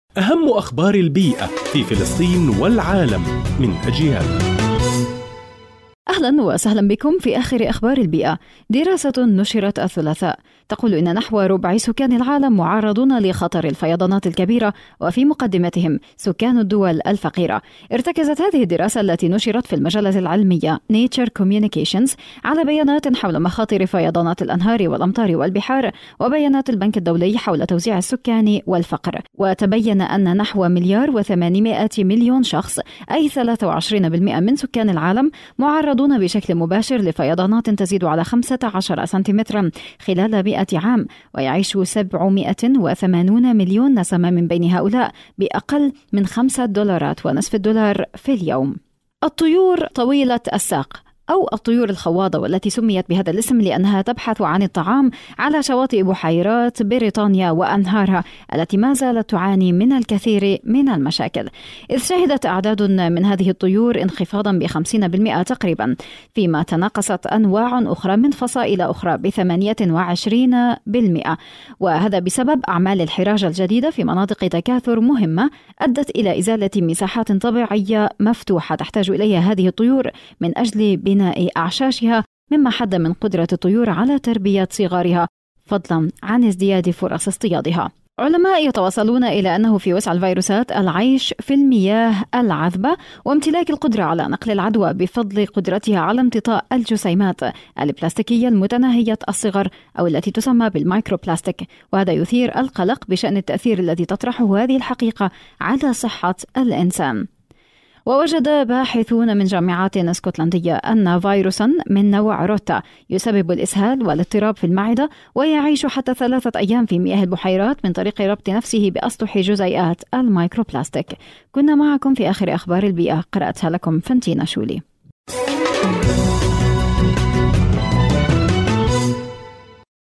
أهم أخبار البيئة في فلسطين والعالم من أجيال. أهلا وسهلا بكم في آخر أخبار البيئة. دراسة نشرت الثلاثاء تقول إن نحو ربع سكان العالم معرضون لخطر الفيضانات الكبيرة، وفي مقدمتهم سكان الدول الفقيرة. ارتكزت هذه الدراسة التي نشرت في المجلة العلمية Nature Communications على بيانات حول مخاطر فيضانات الأنهار والأمطار والبحار، وبيانات البنك الدولي حول توزيع السكان والفقر. وتبين أن نحو 1,800,000,000 شخص، أي 23% من سكان العالم، معرضون بشكل مباشر لفيضانات تزيد على 15 سنتيمترا خلال 100 عام، ويعيش 780 مليون نسمة من بين هؤلاء بأقل من $5.50 في اليوم. الطيور طويلة الساق أو الطيور الخواضة، والتي سميت بهذا الاسم لأنها تبحث عن الطعام على شواطئ بحيرات بريطانيا وأنهارها التي ما زالت تعاني من الكثير من المشاكل، إذ شهدت أعداد من هذه الطيور انخفاضا ب50% تقريبا، فيما تناقصت أنواع أخرى من فصائل أخرى ب28%، وهذا بسبب أعمال الحراج الجديدة في مناطق تكاثر مهمة أدت إلى إزالة مساحات طبيعية مفتوحة تحتاج إليها هذه الطيور من أجل بناء أعشاشها، مما حد من قدرة الطيور على تربية صغارها، فضلا عن ازدياد فرص اصطيادها. علماء يتواصلون إلى أنه في وسع الفيروسات العيش في المياه العذبة وامتلاك القدرة على نقل العدوى بفضل قدرتها على امتطاء الجسيمات البلاستيكية المتناهية الصغر أو التي تسمى بالمايكروبلاستيك، وهذا يثير القلق بشأن التأثير الذي تطرحه هذه الحقيقة على صحة الإنسان. ووجد باحثون من جامعات اسكتلندية أن فيروسا من نوع روتا يسبب الإسهال والاضطراب في المعدة، ويعيش حتى 3 أيام في مياه البحيرات من طريق ربط نفسه بأسطح جزيئات المايكروبلاستيك. كنا معكم في آخر أخبار البيئة، قرأتها لكم فنتينا شولي.